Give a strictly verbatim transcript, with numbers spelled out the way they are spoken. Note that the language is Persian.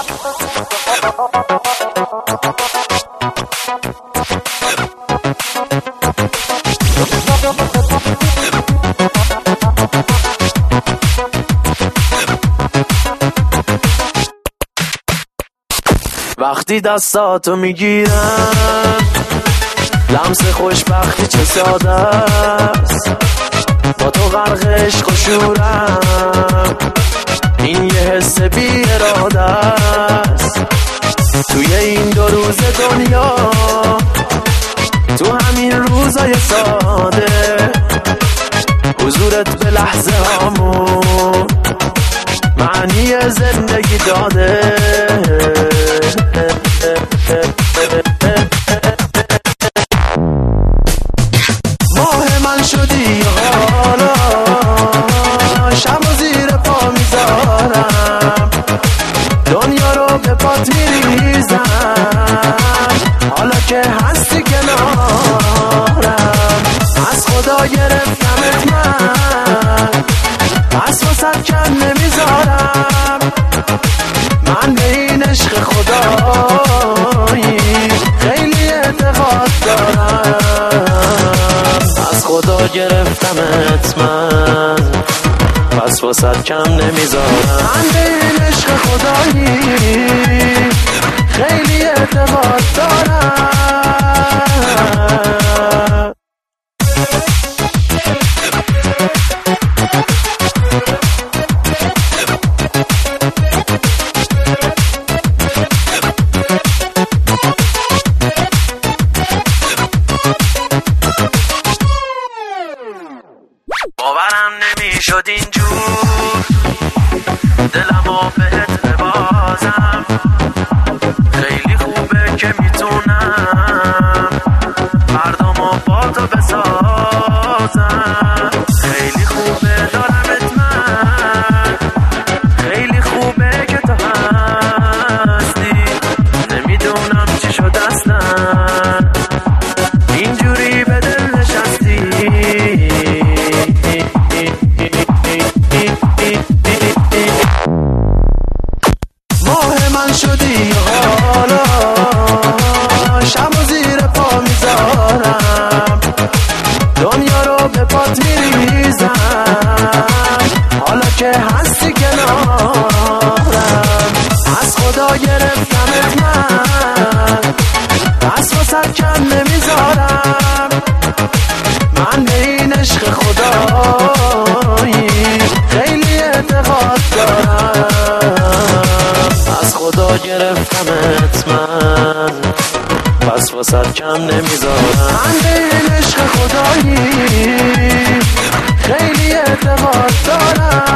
وقتی دستاتو میگیرم لمس خوشبختی چه ساده است، با تو غرق عشق و شورم، این یه حس بی اراده است. توی این دو روز دنیا، تو همین روزای ساده، حضورت به لحظه هامون معنی زندگی داده. ماه من شدی حالا، شب و زیر پا میذارم، دنیا رو به پات میریزم، حالا که هستی کنارم، از خدا گرفتمت من، پس واسه کم نمیذارم، من به این عشق خدایی خیلی اعتقاد دارم، از خدا گرفتمت من، پس واسه کم نمیذارم، من به این عشق خدایی خیلی اعتقاد دارم. باورم نمیشد اینجور دلمو بهت ببازم، خیلی خوبه که میتونم مردمو با تو بسازم، خیلی خوبه دارمت من، خیلی خوبه که تو هستی، نمیدونم چی شد اصلا اینجوری به دل نشستی. ماه من شدی حالا، شب و زیر پا میذارم، دنیا رو به پات میریزم، حالا که هستی کنارم، از خدا گرفتمت من، پس واسه کم نمیذارم، من به این عشق خدایی خیلی اعتقاد دارم، از خدا گرفتمت من، پس واسه کم نمیذارم، من به این عشق خدایی خیلی اعتقاد دارم.